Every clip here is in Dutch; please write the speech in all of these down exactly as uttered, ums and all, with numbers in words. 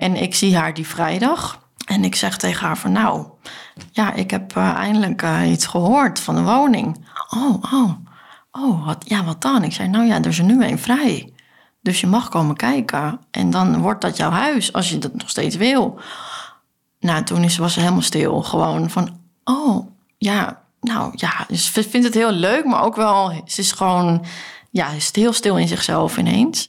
En ik zie haar die vrijdag. En ik zeg tegen haar van nou, ja, ik heb uh, eindelijk uh, iets gehoord van de woning. Oh, oh, oh, wat, ja, wat dan? Ik zei, nou ja, er is er nu een vrij. Dus je mag komen kijken. En dan wordt dat jouw huis, als je dat nog steeds wil. Nou, toen is, was ze helemaal stil. Gewoon van, oh, ja, nou ja. Ze vindt het heel leuk, maar ook wel, ze is gewoon, ja, ze is heel stil in zichzelf ineens.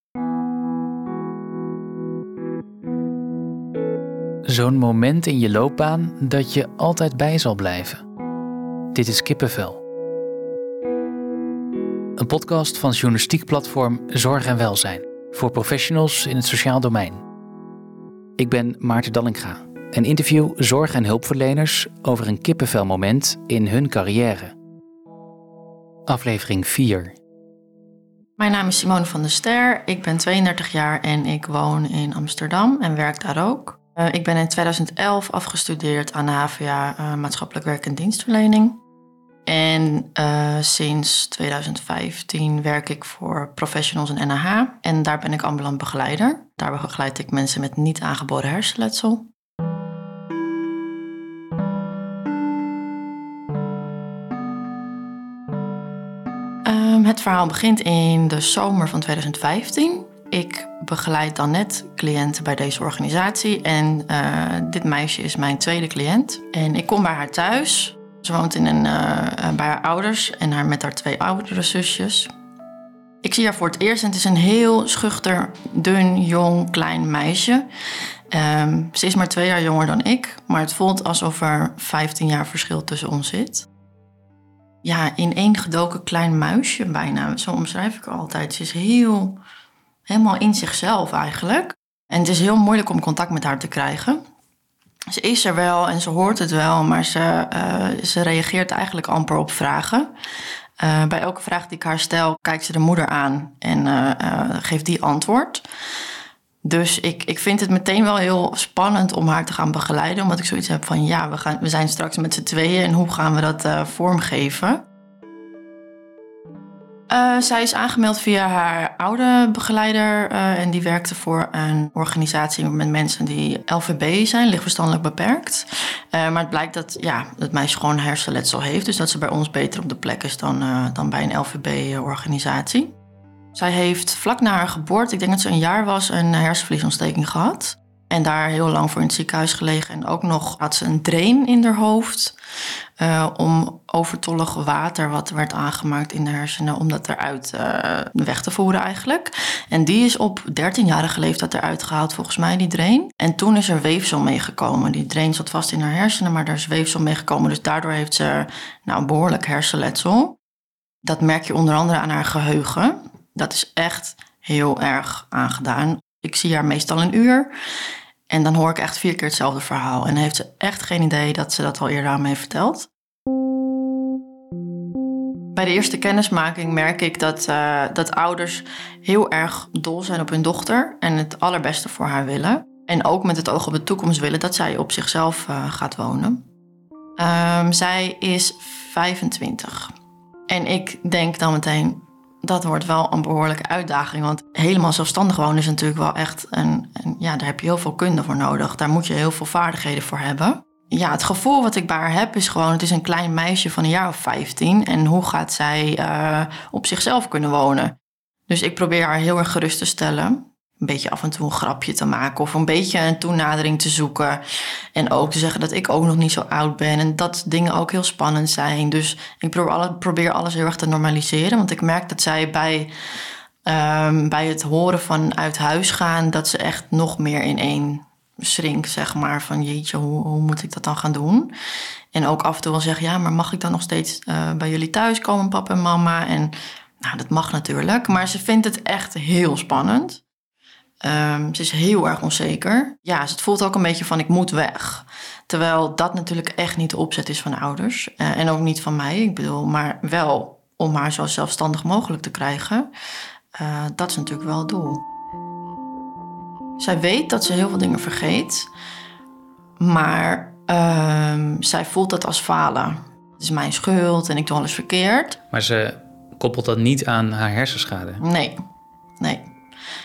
Zo'n moment in je loopbaan dat je altijd bij zal blijven. Dit is Kippenvel. Een podcast van journalistiekplatform Zorg en Welzijn voor professionals in het sociaal domein. Ik ben Maarten Dallinga en interview zorg- en hulpverleners over een kippenvelmoment in hun carrière. Aflevering vier. Mijn naam is Simone van der Ster, ik ben tweeëndertig jaar en ik woon in Amsterdam en werk daar ook. Uh, ik ben in tweeduizend elf afgestudeerd aan de H V A uh, Maatschappelijk Werk en Dienstverlening. En uh, sinds tweeduizend vijftien werk ik voor professionals in N H H. En daar ben ik ambulant begeleider. Daar begeleid ik mensen met niet aangeboren hersenletsel. Um, het verhaal begint in de zomer van tweeduizend vijftien. Ik begeleid dan net cliënten bij deze organisatie. En uh, dit meisje is mijn tweede cliënt. En ik kom bij haar thuis. Ze woont in een, uh, bij haar ouders en haar met haar twee oudere zusjes. Ik zie haar voor het eerst en het is een heel schuchter, dun, jong, klein meisje. Um, ze is maar twee jaar jonger dan ik, maar het voelt alsof er vijftien jaar verschil tussen ons zit. Ja, ineengedoken klein muisje bijna, zo omschrijf ik haar altijd. Ze is heel, helemaal in zichzelf eigenlijk. En het is heel moeilijk om contact met haar te krijgen. Ze is er wel en ze hoort het wel, maar ze, uh, ze reageert eigenlijk amper op vragen. Uh, bij elke vraag die ik haar stel, kijkt ze de moeder aan en uh, uh, geeft die antwoord. Dus ik, ik vind het meteen wel heel spannend om haar te gaan begeleiden. Omdat ik zoiets heb van, ja, we, gaan, we zijn straks met z'n tweeën en hoe gaan we dat uh, vormgeven? Uh, zij is aangemeld via haar oude begeleider uh, en die werkte voor een organisatie met mensen die L V B zijn, lichtverstandelijk beperkt. Uh, maar het blijkt dat ja, het meisje gewoon hersenletsel heeft, dus dat ze bij ons beter op de plek is dan, uh, dan bij een L V B-organisatie. Zij heeft vlak na haar geboorte, ik denk dat ze een jaar was, een hersenvliesontsteking gehad. En daar heel lang voor in het ziekenhuis gelegen. En ook nog had ze een drain in haar hoofd. Uh, om overtollig water wat werd aangemaakt in de hersenen, om dat eruit uh, weg te voeren eigenlijk. En die is op dertienjarige leeftijd eruit gehaald, volgens mij, die drain. En toen is er weefsel meegekomen. Die drain zat vast in haar hersenen, maar daar is weefsel meegekomen. Dus daardoor heeft ze nou, een behoorlijk hersenletsel. Dat merk je onder andere aan haar geheugen. Dat is echt heel erg aangedaan. Ik zie haar meestal een uur. En dan hoor ik echt vier keer hetzelfde verhaal. En heeft ze echt geen idee dat ze dat al eerder aan me heeft verteld. Bij de eerste kennismaking merk ik dat, uh, dat ouders heel erg dol zijn op hun dochter. En het allerbeste voor haar willen. En ook met het oog op de toekomst willen dat zij op zichzelf uh, gaat wonen. Um, zij is vijfentwintig. En ik denk dan meteen, dat wordt wel een behoorlijke uitdaging. Want helemaal zelfstandig wonen is natuurlijk wel echt een, een... Ja, daar heb je heel veel kunde voor nodig. Daar moet je heel veel vaardigheden voor hebben. Ja, het gevoel wat ik bij haar heb is gewoon, het is een klein meisje van een jaar of vijftien. En hoe gaat zij uh, op zichzelf kunnen wonen? Dus ik probeer haar heel erg gerust te stellen. Een beetje af en toe een grapje te maken of een beetje een toenadering te zoeken. En ook te zeggen dat ik ook nog niet zo oud ben en dat dingen ook heel spannend zijn. Dus ik probeer alles heel erg te normaliseren. Want ik merk dat zij bij, um, bij het horen van uit huis gaan, dat ze echt nog meer ineen schrinkt, zeg maar. Van jeetje, hoe, hoe moet ik dat dan gaan doen? En ook af en toe wel zeggen, ja, maar mag ik dan nog steeds uh, bij jullie thuis komen, papa en mama? En nou, dat mag natuurlijk. Maar ze vindt het echt heel spannend. Um, ze is heel erg onzeker. Ja, het voelt ook een beetje van ik moet weg. Terwijl dat natuurlijk echt niet de opzet is van ouders. Uh, en ook niet van mij, ik bedoel, maar wel om haar zo zelfstandig mogelijk te krijgen. Uh, dat is natuurlijk wel het doel. Zij weet dat ze heel veel dingen vergeet. Maar uh, zij voelt dat als falen. Het is mijn schuld en ik doe alles verkeerd. Maar ze koppelt dat niet aan haar hersenschade? Nee, nee.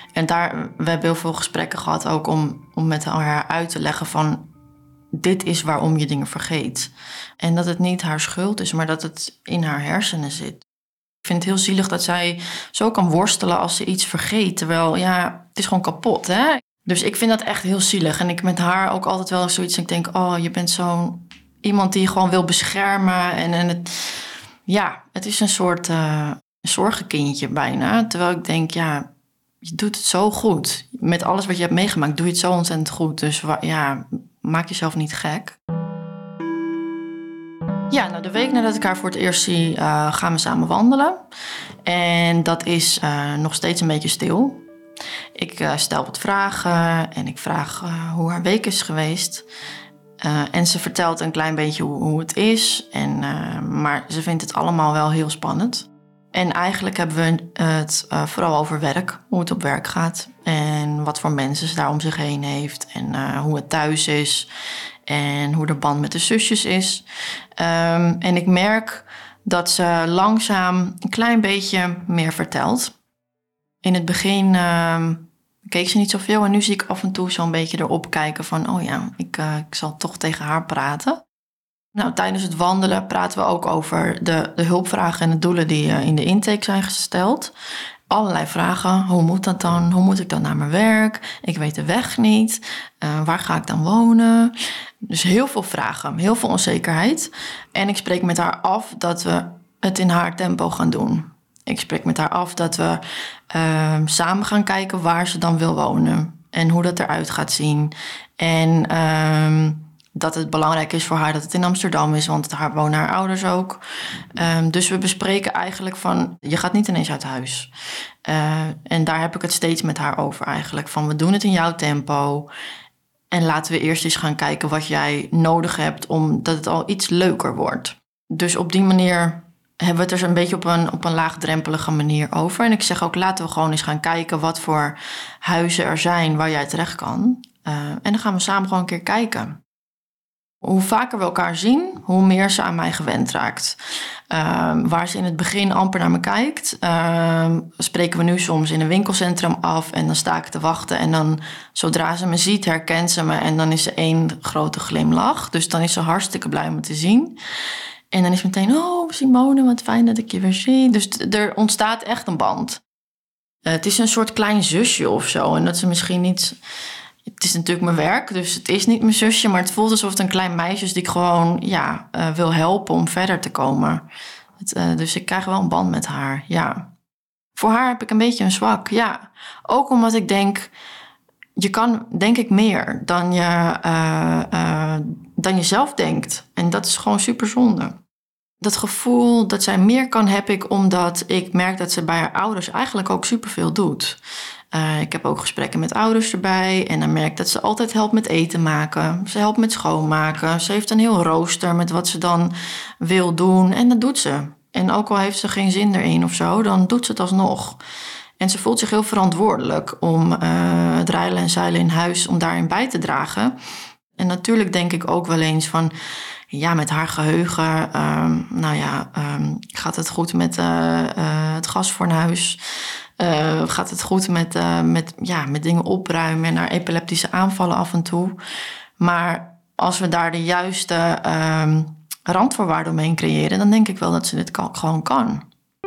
En daar, we hebben heel veel gesprekken gehad ook om, om met haar uit te leggen van... dit is waarom je dingen vergeet. En dat het niet haar schuld is, maar dat het in haar hersenen zit. Ik vind het heel zielig dat zij zo kan worstelen als ze iets vergeet. Terwijl, ja, het is gewoon kapot, hè? Dus ik vind dat echt heel zielig. En ik met haar ook altijd wel zoiets... ik denk, oh, je bent zo'n iemand die je gewoon wil beschermen. En, en het, ja, het is een soort uh, zorgenkindje bijna. Terwijl ik denk, ja, je doet het zo goed. Met alles wat je hebt meegemaakt doe je het zo ontzettend goed. Dus ja, maak jezelf niet gek. Ja, nou, de week nadat ik haar voor het eerst zie, uh, gaan we samen wandelen. En dat is uh, nog steeds een beetje stil. Ik uh, stel wat vragen en ik vraag uh, hoe haar week is geweest. Uh, en ze vertelt een klein beetje hoe, hoe het is. En, uh, maar ze vindt het allemaal wel heel spannend. En eigenlijk hebben we het uh, vooral over werk. Hoe het op werk gaat. En wat voor mensen ze daar om zich heen heeft. En uh, hoe het thuis is. En hoe de band met de zusjes is. Um, en ik merk dat ze langzaam een klein beetje meer vertelt. In het begin uh, keek ze niet zoveel. En nu zie ik af en toe zo'n beetje erop kijken van... oh ja, ik, uh, ik zal toch tegen haar praten. Nou, tijdens het wandelen praten we ook over de, de hulpvragen en de doelen die uh, in de intake zijn gesteld. Allerlei vragen. Hoe moet dat dan? Hoe moet ik dan naar mijn werk? Ik weet de weg niet. Uh, waar ga ik dan wonen? Dus heel veel vragen, heel veel onzekerheid. En ik spreek met haar af dat we het in haar tempo gaan doen. Ik spreek met haar af dat we uh, samen gaan kijken waar ze dan wil wonen. En hoe dat eruit gaat zien. En uh, dat het belangrijk is voor haar dat het in Amsterdam is. Want daar wonen haar ouders ook. Um, dus we bespreken eigenlijk van... je gaat niet ineens uit huis. Uh, en daar heb ik het steeds met haar over eigenlijk. Van we doen het in jouw tempo. En laten we eerst eens gaan kijken wat jij nodig hebt... omdat het al iets leuker wordt. Dus op die manier... hebben we het er een beetje op een, op een laagdrempelige manier over. En ik zeg ook, laten we gewoon eens gaan kijken... wat voor huizen er zijn waar jij terecht kan. Uh, en dan gaan we samen gewoon een keer kijken. Hoe vaker we elkaar zien, hoe meer ze aan mij gewend raakt. Uh, waar ze in het begin amper naar me kijkt... Uh, spreken we nu soms in een winkelcentrum af... en dan sta ik te wachten. En dan, zodra ze me ziet, herkent ze me... en dan is ze één grote glimlach. Dus dan is ze hartstikke blij om me te zien... En dan is meteen, oh Simone, wat fijn dat ik je weer zie. Dus t- er ontstaat echt een band. Uh, het is een soort klein zusje of zo. En dat ze misschien niet... Het is natuurlijk mijn werk, dus het is niet mijn zusje... maar het voelt alsof het een klein meisje is die ik gewoon ja, uh, wil helpen om verder te komen. Het, uh, dus ik krijg wel een band met haar, ja. Voor haar heb ik een beetje een zwak, ja. Ook omdat ik denk... Je kan, denk ik, meer dan je, uh, uh, dan je zelf denkt. En dat is gewoon super zonde. Dat gevoel dat zij meer kan, heb ik omdat ik merk dat ze bij haar ouders eigenlijk ook superveel doet. Uh, ik heb ook gesprekken met ouders erbij. En dan merk ik dat ze altijd helpt met eten maken. Ze helpt met schoonmaken. Ze heeft een heel rooster met wat ze dan wil doen. En dat doet ze. En ook al heeft ze geen zin erin of zo, dan doet ze het alsnog. En ze voelt zich heel verantwoordelijk om uh, het reilen en zeilen in huis... om daarin bij te dragen. En natuurlijk denk ik ook wel eens van... ja, met haar geheugen... Um, nou ja, um, gaat het goed met uh, uh, het gasfornuis? Uh, gaat het goed met, uh, met, ja, met dingen opruimen... en haar epileptische aanvallen af en toe? Maar als we daar de juiste um, randvoorwaarden omheen creëren... dan denk ik wel dat ze dit kan, gewoon kan.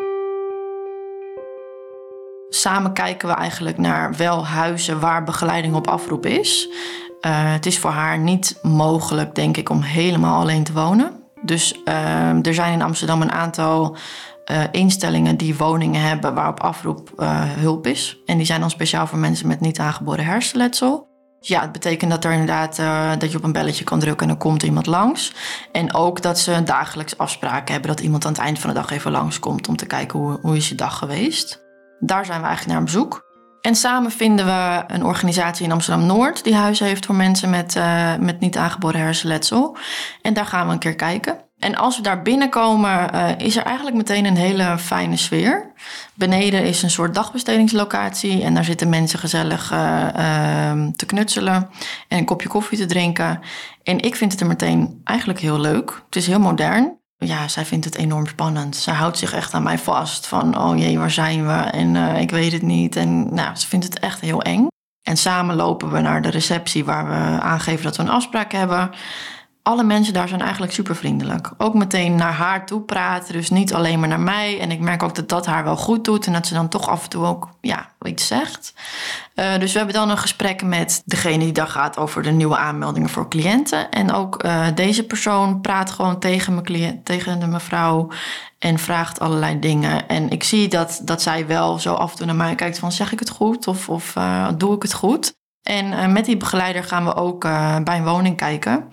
Samen kijken we eigenlijk naar wel huizen waar begeleiding op afroep is. Uh, het is voor haar niet mogelijk, denk ik, om helemaal alleen te wonen. Dus uh, er zijn in Amsterdam een aantal uh, instellingen die woningen hebben waar op afroep uh, hulp is. En die zijn dan speciaal voor mensen met niet aangeboren hersenletsel. Dus ja, het betekent dat er inderdaad uh, dat je op een belletje kan drukken en er komt iemand langs. En ook dat ze dagelijks afspraken hebben dat iemand aan het eind van de dag even langskomt om te kijken hoe, hoe is je dag geweest. Daar zijn we eigenlijk naar op bezoek. En samen vinden we een organisatie in Amsterdam-Noord... die huizen heeft voor mensen met, uh, met niet aangeboren hersenletsel. En daar gaan we een keer kijken. En als we daar binnenkomen, uh, is er eigenlijk meteen een hele fijne sfeer. Beneden is een soort dagbestedingslocatie... en daar zitten mensen gezellig uh, uh, te knutselen... en een kopje koffie te drinken. En ik vind het er meteen eigenlijk heel leuk. Het is heel modern. ja, zij vindt het enorm spannend. Zij houdt zich echt aan mij vast van, oh jee, waar zijn we? En uh, ik weet het niet. En nou, ze vindt het echt heel eng. En samen lopen we naar de receptie waar we aangeven dat we een afspraak hebben. Alle mensen daar zijn eigenlijk super vriendelijk. Ook meteen naar haar toe praten, dus niet alleen maar naar mij. En ik merk ook dat dat haar wel goed doet en dat ze dan toch af en toe ook ja, iets zegt. Uh, dus we hebben dan een gesprek met degene die daar gaat over de nieuwe aanmeldingen voor cliënten. En ook uh, deze persoon praat gewoon tegen, mijn cliënt, tegen de mevrouw en vraagt allerlei dingen. En ik zie dat, dat zij wel zo af en toe naar mij kijkt van, zeg ik het goed of, of uh, doe ik het goed? En uh, met die begeleider gaan we ook uh, bij een woning kijken.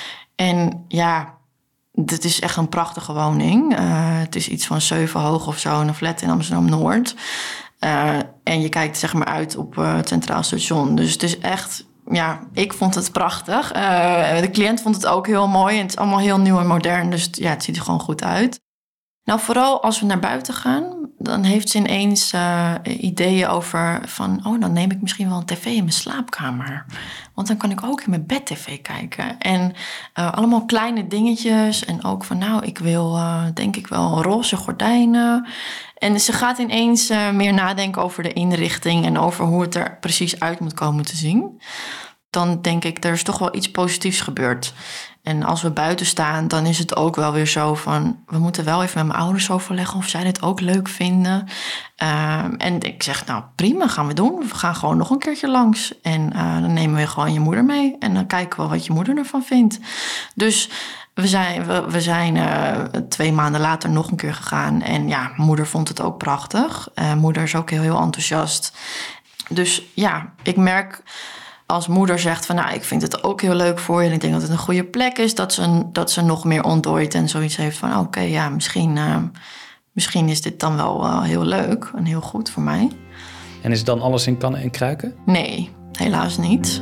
En ja, dit is echt een prachtige woning. Uh, het is iets van zeven hoog of zo, een flat in Amsterdam-Noord. Uh, en je kijkt zeg maar uit op uh, het Centraal Station. Dus het is echt, ja, ik vond het prachtig. Uh, de cliënt vond het ook heel mooi. En het is allemaal heel nieuw en modern, dus ja, het ziet er gewoon goed uit. Nou, vooral als we naar buiten gaan, dan heeft ze ineens uh, ideeën over van, oh, dan neem ik misschien wel een tv in mijn slaapkamer. Want dan kan ik ook in mijn bed tv kijken. En uh, allemaal kleine dingetjes. En ook van, nou, ik wil uh, denk ik wel roze gordijnen. En ze gaat ineens uh, meer nadenken over de inrichting en over hoe het er precies uit moet komen te zien. Dan denk ik, er is toch wel iets positiefs gebeurd. En als we buiten staan, dan is het ook wel weer zo van, we moeten wel even met mijn ouders overleggen of zij dit ook leuk vinden. Uh, en ik zeg, nou prima, gaan we doen. We gaan gewoon nog een keertje langs. En uh, dan nemen we gewoon je moeder mee. En dan kijken we wat je moeder ervan vindt. Dus we zijn, we, we zijn uh, twee maanden later nog een keer gegaan. En ja, moeder vond het ook prachtig. Uh, moeder is ook heel, heel enthousiast. Dus ja, ik merk, als moeder zegt van, nou, ik vind het ook heel leuk voor je en ik denk dat het een goede plek is, dat ze, dat ze nog meer ontdooit en zoiets heeft van, oké, okay, ja, misschien, uh, misschien is dit dan wel uh, heel leuk en heel goed voor mij. En is dan alles in kannen en kruiken? Nee, helaas niet.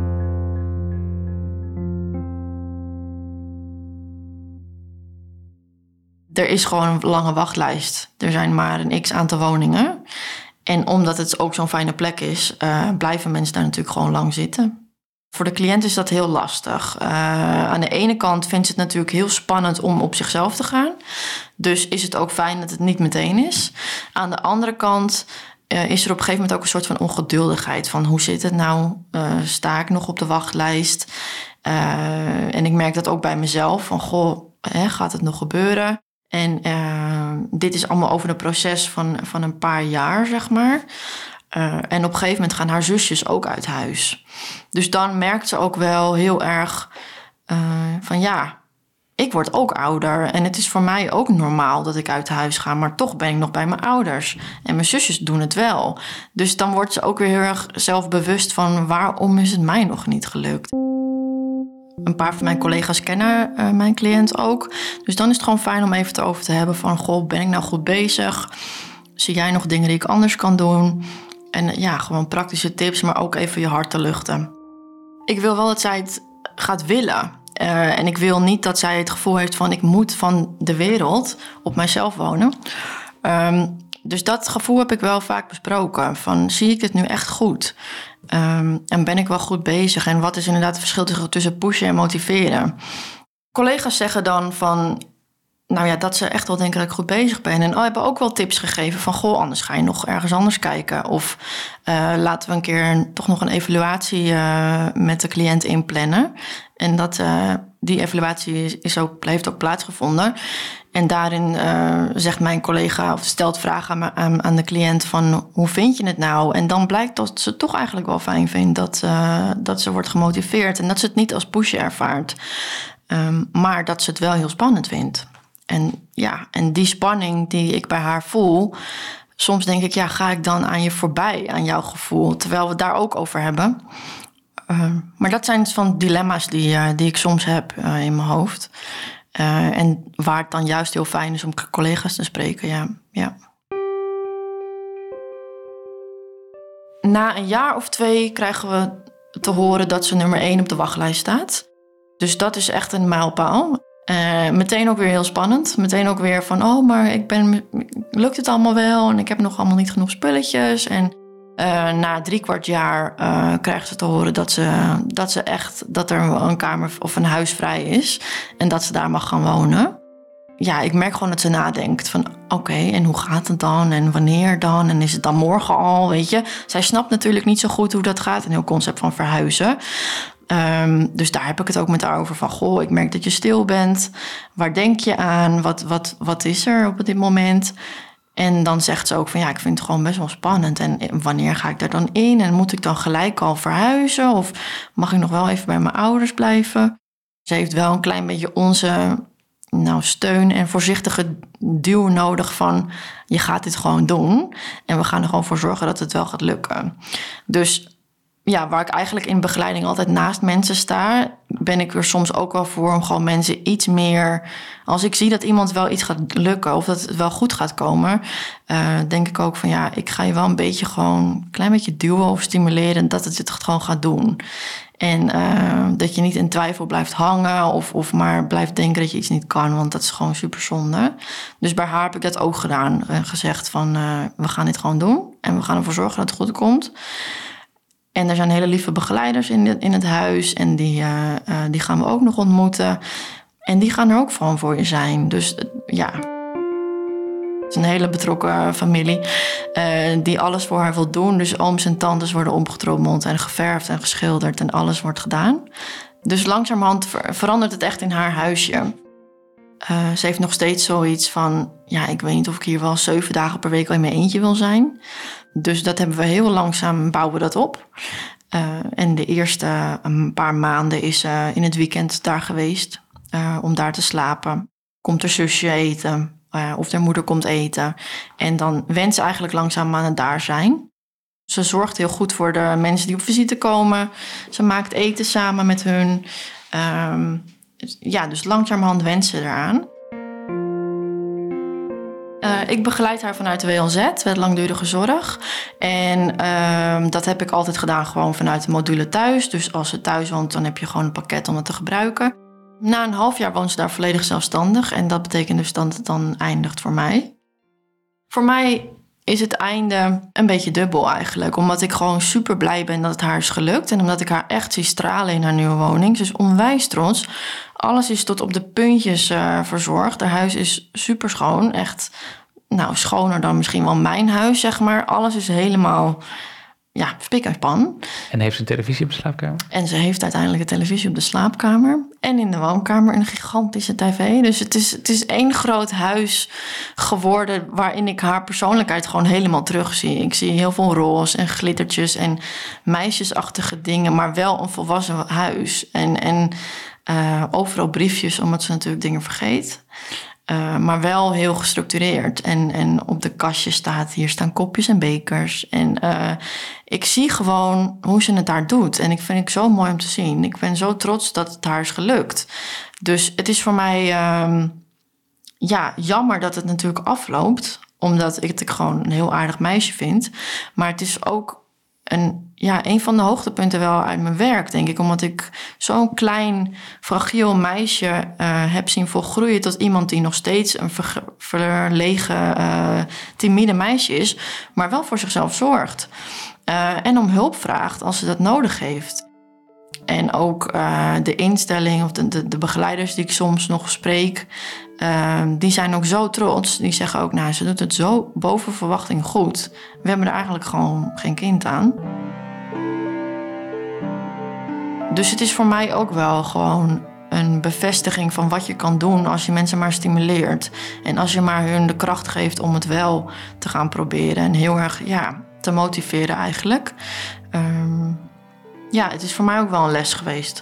Er is gewoon een lange wachtlijst. Er zijn maar een x-aantal woningen. En omdat het ook zo'n fijne plek is, uh, blijven mensen daar natuurlijk gewoon lang zitten. Voor de cliënt is dat heel lastig. Uh, aan de ene kant vindt ze het natuurlijk heel spannend om op zichzelf te gaan. Dus is het ook fijn dat het niet meteen is. Aan de andere kant uh, is er op een gegeven moment ook een soort van ongeduldigheid. Van hoe zit het nou? Uh, sta ik nog op de wachtlijst? Uh, en ik merk dat ook bij mezelf. Van goh, hè, gaat het nog gebeuren? En uh, dit is allemaal over een proces van, van een paar jaar, zeg maar. Uh, en op een gegeven moment gaan haar zusjes ook uit huis. Dus dan merkt ze ook wel heel erg uh, van ja, ik word ook ouder. En het is voor mij ook normaal dat ik uit huis ga. Maar toch ben ik nog bij mijn ouders. En mijn zusjes doen het wel. Dus dan wordt ze ook weer heel erg zelfbewust van waarom is het mij nog niet gelukt. Een paar van mijn collega's kennen uh, mijn cliënt ook. Dus dan is het gewoon fijn om even het over te hebben van, goh, ben ik nou goed bezig? Zie jij nog dingen die ik anders kan doen? En uh, ja, gewoon praktische tips, maar ook even je hart te luchten. Ik wil wel dat zij het gaat willen. Uh, en ik wil niet dat zij het gevoel heeft van, ik moet van de wereld op mijzelf wonen. Um, dus dat gevoel heb ik wel vaak besproken. Van, zie ik het nu echt goed? Um, en ben ik wel goed bezig? En wat is inderdaad het verschil tussen pushen en motiveren? Collega's zeggen dan van, nou ja, dat ze echt wel denken dat ik goed bezig ben. En oh, hebben ook wel tips gegeven van, goh, anders ga je nog ergens anders kijken. Of uh, laten we een keer toch nog een evaluatie uh, met de cliënt inplannen. En dat, uh, die evaluatie is ook, heeft ook plaatsgevonden. En daarin uh, zegt mijn collega of stelt vragen aan, aan, aan de cliënt van, hoe vind je het nou? En dan blijkt dat ze het toch eigenlijk wel fijn vindt dat, uh, dat ze wordt gemotiveerd. En dat ze het niet als pushen ervaart. Um, maar dat ze het wel heel spannend vindt. En ja, en die spanning die ik bij haar voel, soms denk ik, ja, ga ik dan aan je voorbij, aan jouw gevoel? Terwijl we het daar ook over hebben. Uh, maar dat zijn van dilemma's die, uh, die ik soms heb uh, in mijn hoofd. Uh, en waar het dan juist heel fijn is om collega's te spreken, ja. ja. Na een jaar of twee krijgen we te horen dat ze nummer één op de wachtlijst staat. Dus dat is echt een mijlpaal. Uh, meteen ook weer heel spannend. Meteen ook weer van, oh, maar ik ben, lukt het allemaal wel? En ik heb nog allemaal niet genoeg spulletjes. En uh, na drie kwart jaar uh, krijgt ze te horen dat ze, dat ze echt, dat er een kamer of een huis vrij is. En dat ze daar mag gaan wonen. ja, ik merk gewoon dat ze nadenkt van oké, okay, en hoe gaat het dan? En wanneer dan? En is het dan morgen al, weet je? Zij snapt natuurlijk niet zo goed hoe dat gaat. Een heel concept van verhuizen. Um, dus daar heb ik het ook met haar over van... goh, ik merk dat je stil bent. Waar denk je aan? Wat, wat, wat is er op dit moment? En dan zegt ze ook van ja, ik vind het gewoon best wel spannend. En wanneer ga ik daar dan in? En moet ik dan gelijk al verhuizen? Of mag ik nog wel even bij mijn ouders blijven? Ze heeft wel een klein beetje onze nou, steun en voorzichtige duw nodig van... je gaat dit gewoon doen. En we gaan er gewoon voor zorgen dat het wel gaat lukken. Dus... ja, waar ik eigenlijk in begeleiding altijd naast mensen sta... ben ik er soms ook wel voor om gewoon mensen iets meer... als ik zie dat iemand wel iets gaat lukken of dat het wel goed gaat komen... Uh, denk ik ook van ja, ik ga je wel een beetje gewoon... een klein beetje duwen of stimuleren dat het het gewoon gaat doen. En uh, dat je niet in twijfel blijft hangen... Of, of maar blijft denken dat je iets niet kan, want dat is gewoon super zonde. Dus bij haar heb ik dat ook gedaan en gezegd van... Uh, we gaan dit gewoon doen en we gaan ervoor zorgen dat het goed komt... En er zijn hele lieve begeleiders in, de, in het huis. En die, uh, uh, die gaan we ook nog ontmoeten. En die gaan er ook gewoon voor je zijn. Dus uh, ja, het is een hele betrokken familie. Uh, die alles voor haar wil doen. Dus ooms en tantes worden opgetrommeld en geverfd en geschilderd. En alles wordt gedaan. Dus langzamerhand ver, verandert het echt in haar huisje. Uh, ze heeft nog steeds zoiets van... ja, ik weet niet of ik hier wel zeven dagen per week al in mijn eentje wil zijn... Dus dat hebben we heel langzaam bouwen we dat op. Uh, en de eerste een paar maanden is ze uh, in het weekend daar geweest. Uh, om daar te slapen. Komt haar zusje eten. Uh, of haar moeder komt eten. En dan went ze eigenlijk langzaam aan het daar zijn. Ze zorgt heel goed voor de mensen die op visite komen. Ze maakt eten samen met hun. Um, ja, dus langzamerhand went ze eraan. Uh, ik begeleid haar vanuit de W L Z, Wet Langdurige Zorg. En uh, dat heb ik altijd gedaan gewoon vanuit de module thuis. Dus als ze thuis woont, dan heb je gewoon een pakket om het te gebruiken. Na een half jaar woont ze daar volledig zelfstandig. En dat betekent dus dat het dan eindigt voor mij. Voor mij is het einde een beetje dubbel eigenlijk. Omdat ik gewoon super blij ben dat het haar is gelukt. En omdat ik haar echt zie stralen in haar nieuwe woning. Dus onwijs trots. Alles is tot op de puntjes uh, verzorgd. Haar huis is super schoon. Echt nou, schoner dan misschien wel mijn huis, zeg maar. Alles is helemaal ja, spik en span. En heeft ze een televisie op de slaapkamer? En ze heeft uiteindelijk een televisie op de slaapkamer. En in de woonkamer een gigantische tv. Dus het is, het is één groot huis geworden... waarin ik haar persoonlijkheid gewoon helemaal terugzie. Ik zie heel veel roze en glittertjes en meisjesachtige dingen... maar wel een volwassen huis. En, en uh, overal briefjes, omdat ze natuurlijk dingen vergeet... Uh, maar wel heel gestructureerd. En, en op de kastje staat, hier staan kopjes en bekers. En uh, ik zie gewoon hoe ze het daar doet. En ik vind het zo mooi om te zien. Ik ben zo trots dat het haar is gelukt. Dus het is voor mij uh, ja, jammer dat het natuurlijk afloopt. Omdat ik het gewoon een heel aardig meisje vind. Maar het is ook een, ja, een van de hoogtepunten wel uit mijn werk, denk ik. Omdat ik zo'n klein, fragiel meisje uh, heb zien volgroeien tot iemand die nog steeds een ver, verlegen, uh, timide meisje is, maar wel voor zichzelf zorgt. Uh, en om hulp vraagt als ze dat nodig heeft. En ook uh, de instelling of de, de, de begeleiders die ik soms nog spreek, uh, die zijn ook zo trots. Die zeggen ook, nou, ze doet het zo boven verwachting goed. We hebben er eigenlijk gewoon geen kind aan. Dus het is voor mij ook wel gewoon een bevestiging van wat je kan doen als je mensen maar stimuleert. En als je maar hun de kracht geeft om het wel te gaan proberen. En heel erg, ja, te motiveren eigenlijk. Um, Ja, het is voor mij ook wel een les geweest.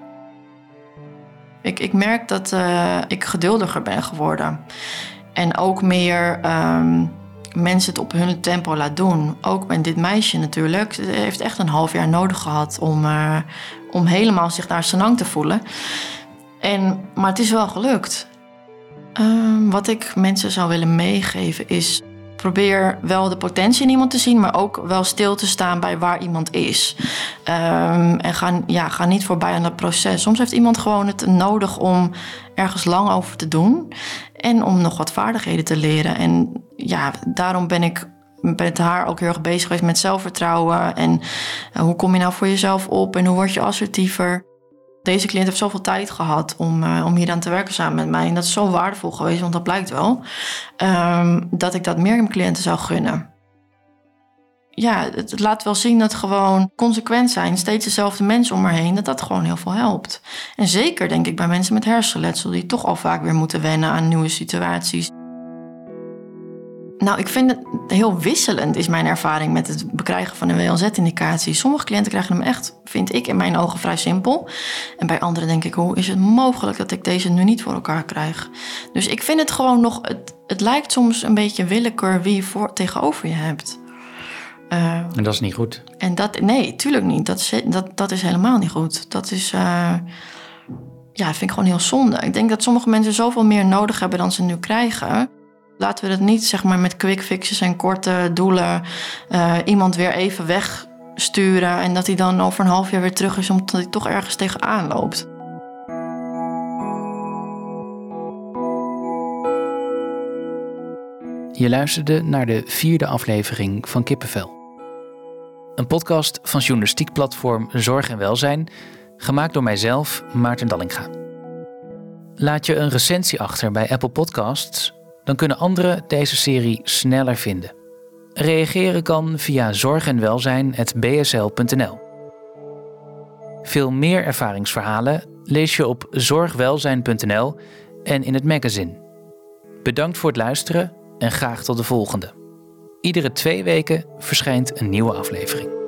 Ik, ik merk dat uh, ik geduldiger ben geworden. En ook meer um, mensen het op hun tempo laat doen. Ook bij dit meisje natuurlijk. Ze heeft echt een half jaar nodig gehad om, uh, om helemaal zich daar senang te voelen. En, maar het is wel gelukt. Uh, wat ik mensen zou willen meegeven is, probeer wel de potentie in iemand te zien, maar ook wel stil te staan bij waar iemand is. Um, en ga, ja, ga niet voorbij aan dat proces. Soms heeft iemand gewoon het nodig om ergens lang over te doen en om nog wat vaardigheden te leren. En ja, daarom ben ik met haar ook heel erg bezig geweest met zelfvertrouwen. En uh, hoe kom je nou voor jezelf op en hoe word je assertiever? Deze cliënt heeft zoveel tijd gehad om, uh, om hier aan te werken samen met mij. En dat is zo waardevol geweest, want dat blijkt wel. Um, dat ik dat meer mijn cliënten zou gunnen. Ja, het, het laat wel zien dat gewoon consequent zijn, steeds dezelfde mensen om me heen, dat dat gewoon heel veel helpt. En zeker denk ik bij mensen met hersenletsel, die toch al vaak weer moeten wennen aan nieuwe situaties. Nou, ik vind het heel wisselend, is mijn ervaring met het bekrijgen van een W L Z-indicatie. Sommige cliënten krijgen hem echt, vind ik, in mijn ogen vrij simpel. En bij anderen denk ik, hoe is het mogelijk dat ik deze nu niet voor elkaar krijg? Dus ik vind het gewoon nog, het, het lijkt soms een beetje willekeur wie je voor, tegenover je hebt. Uh, en dat is niet goed. En dat, nee, tuurlijk niet. Dat is, dat, dat is helemaal niet goed. Dat is, uh, ja, vind ik gewoon heel zonde. Ik denk dat sommige mensen zoveel meer nodig hebben dan ze nu krijgen. Laten we het niet, zeg maar, met quick fixes en korte doelen uh, iemand weer even wegsturen en dat hij dan over een half jaar weer terug is omdat hij toch ergens tegenaan loopt. Je luisterde naar de vierde aflevering van Kippenvel. Een podcast van journalistiekplatform Zorg en Welzijn, gemaakt door mijzelf, Maarten Dallinga. Laat je een recensie achter bij Apple Podcasts, dan kunnen anderen deze serie sneller vinden. Reageren kan via zorg en welzijn apenstaartje b s l punt n l. Veel meer ervaringsverhalen lees je op zorgwelzijn punt n l en in het magazine. Bedankt voor het luisteren en graag tot de volgende. Iedere twee weken verschijnt een nieuwe aflevering.